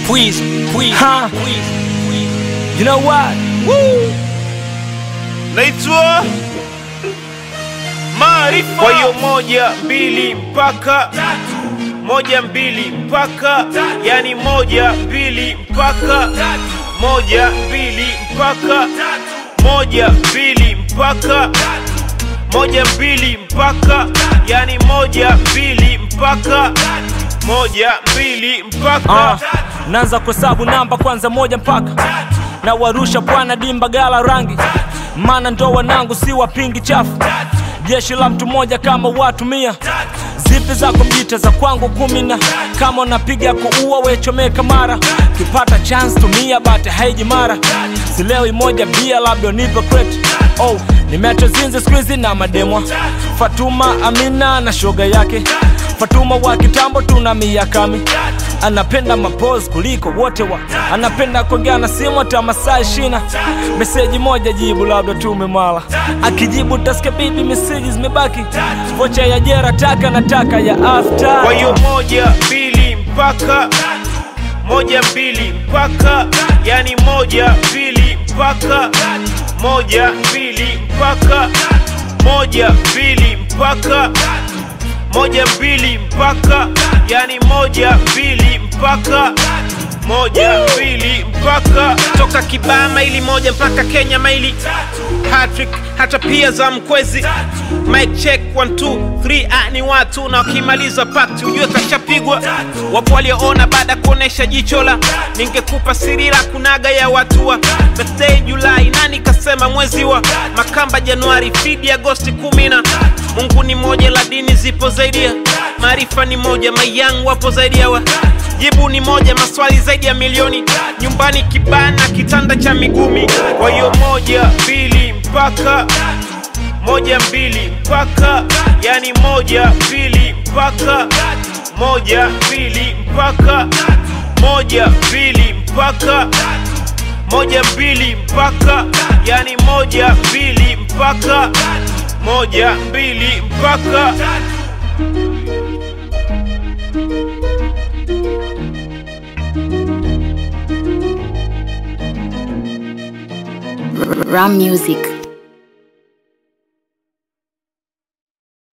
Please, huh? You know what? Woo! Naitwa Maarifa. Kwa hiyo 1, 2 mpaka 1, 2 mpaka, yani 1, 2 mpaka 1, 2 mpaka 1, 2 mpaka 1, 2 mpaka, yani 1, 2 mpaka 1, 2 mpaka. Naanza kuhesabu namba kwanza 1 mpaka na warusha bwana dimba gala rangi, maana ndo wanangu si wapingi chafu. Jeshi la mtu mmoja kama watu 100. Zipi za kompyuta za kwangu 10 na kama unapiga kuua wechomeka mara. Kipata chance tumia bate haiji mara. Silewi 1 bia labda nipe crate. Oh, nimeacha zinzi squeezy na mademwa. Fatuma Amina na shoga yake. Fatuma wa kitambo tuna miakami. Anapenda mapose kuliko wote wa. Anapenda kuongea na simu hata masaa 20. Message moja jibu labda tumemala. Akijibu tasika bibi messages zimebaki. Vocha ya jera taka na taka ya after. Kwa hiyo 1, 2 mpaka 1, 2 mpaka, yani 1, 2 mpaka 1, 2 mpaka 1, 2 mpaka 1, 2 mpaka, yani 1, 2 mpaka 1, 2 mpaka. Toka Kibaa maili 1 mpaka Kenya maili Patrick hata pia za mkwezi. Mic check 1 2 3 ni watu na wakimaliza pakti ujue kashapigwa. Wapo walioona baada kuonesha jichola. Ningekupa siri la kunaga ya watu wa birthday Julai, nani kasema mwezi wa Makamba Januari, Fidi Agosti 10. Mungu ni moja la dini zipo zaidi ya Maarifa ni moja, mayangu wapo zaidi ya jibu ni moja, maswali zaidi ya milioni. Nyumbani kibana kitanda cha migumi. Kwa hiyo 1, 2 mpaka 1, 2 mpaka, yani 1, 2 mpaka 1, 2 mpaka 1, 2 mpaka 1, 2 mpaka, yani 1, 2 mpaka 1, 2 mpaka. Ram Music.